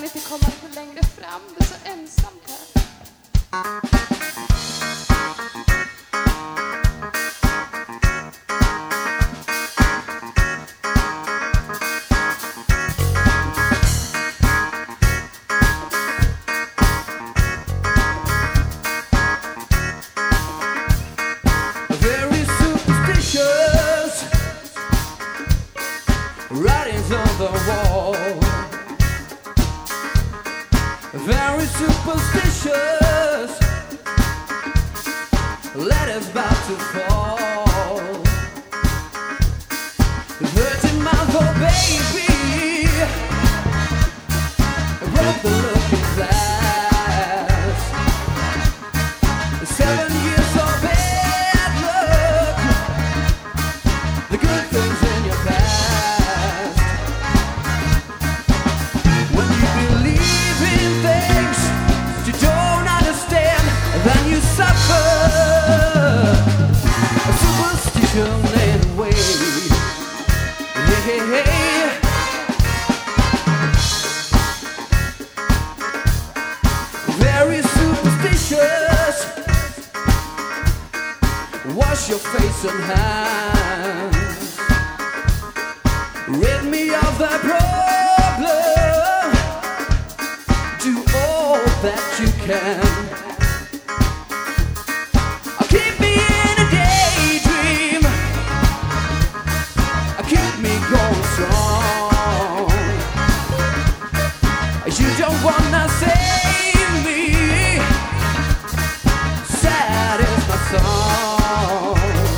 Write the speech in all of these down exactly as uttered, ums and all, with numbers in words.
kan inte komma lite längre fram? Det är så ensamt här. Very superstitious writings on the wall. Very superstitious letters about to fall. Hurting mouth, oh baby, broke the looking glass. Seven years of bad luck, the good things in your past. When you believe in things you don't understand, then you suffer. A superstition in a way. Hey, hey, hey. Very superstitious. Wash your face and hands. Rid me of the problem. Do all that you can. Keep me in a daydream. Keep me going strong. You don't wanna save me. Sad is my song.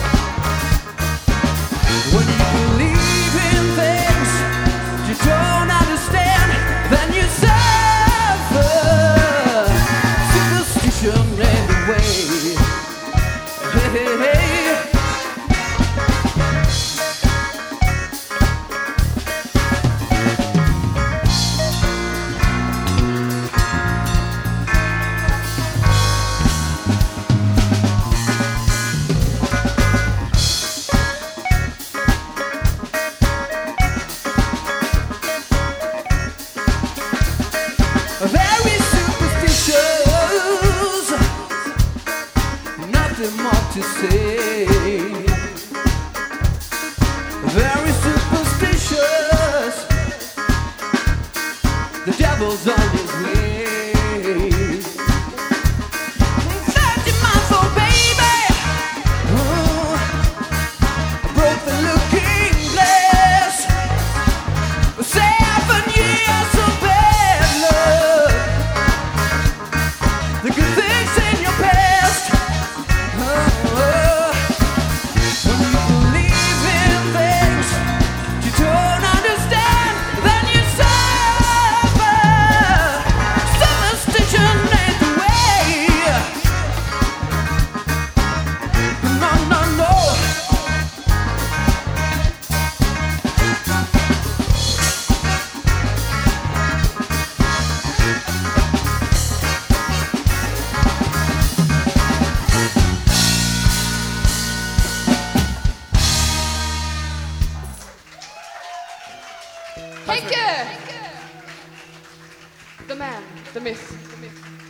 When you believe in things you don't understand, then you suffer. Superstition anyway. Hey, hey, hey. Very superstitious, nothing more to say. Very superstitious, the devil's on his way. Thirty months old baby, oh, broke the looking glass. Seven years of bad luck, the good things in your past. Oh, oh. When you believe in things you don't understand, then you suffer. Superstition ain't the way. No, no, no. Henke! The man, the myth, the myth.